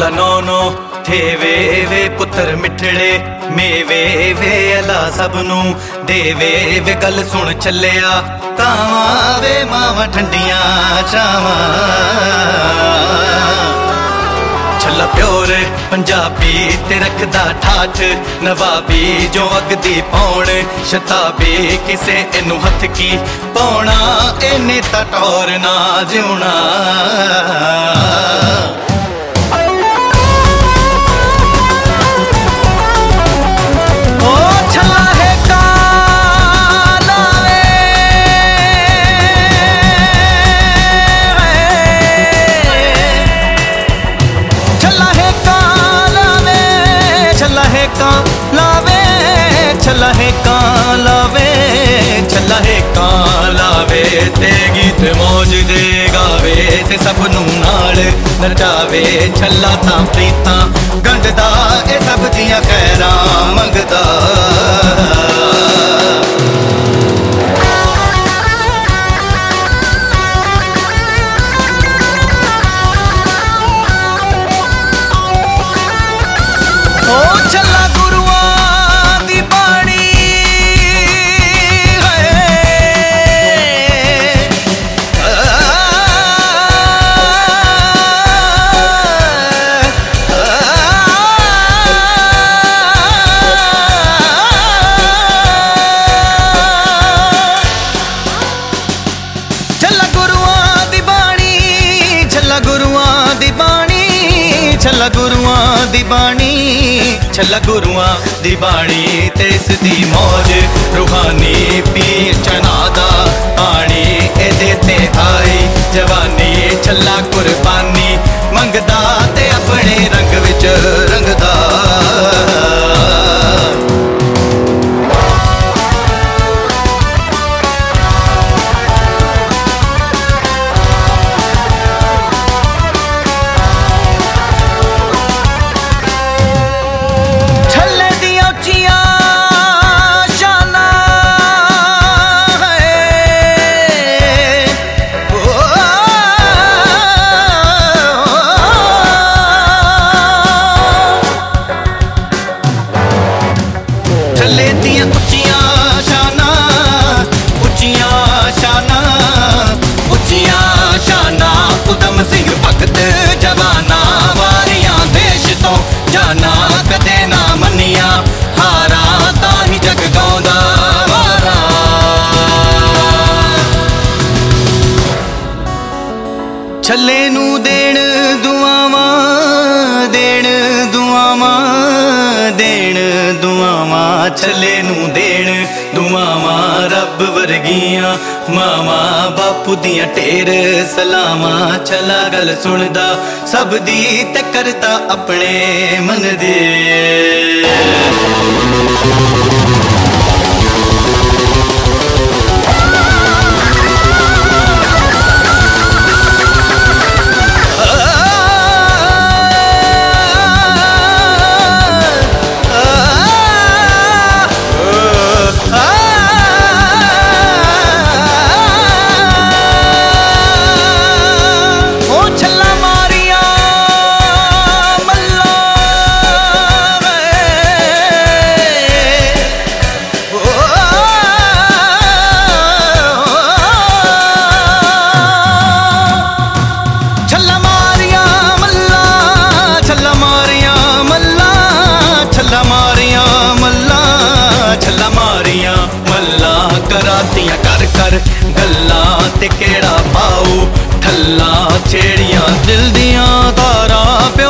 छल्ला नौनो थे वे पुत्र मिठड़े मेवे वे अला सबनू देवे वे गल सुन चलिया कावा वे मावा ठंडिया चावा छल्ला प्योर पंजाबी ते रखदा ठाठ नवाबी जो अगदी पौण शताबी किसे इनू हथ की पौना इन्ने ता टौर ना जिउना छल्ला है कां लावे ते गीत मौज दे गावे ते सबनू नाल नचावे छल्ला तां प्रीतां गंढदा ए सब दियां खैरां मंगदा छल्ला गुरुआं दी बाणी ते इसदी मौज रूहानी पी चनादा पानी एदे ते आई जवानी छल्ला कुर्बानी मंगदा ते अपने रंग विच रंगदा छल्ले नू देण दुआवां देण दुआवां देण दुआवां छल्ले नू देण दुआवां रब वर्गियां मावा बापू दियां ढेर सलामां छल्ला गल सुनदा सब दी ते करदा अपने मन दे करातियां कर गल्लां ते केड़ा पाऊ ठल्ला छेड़ियां दिल दियां तारा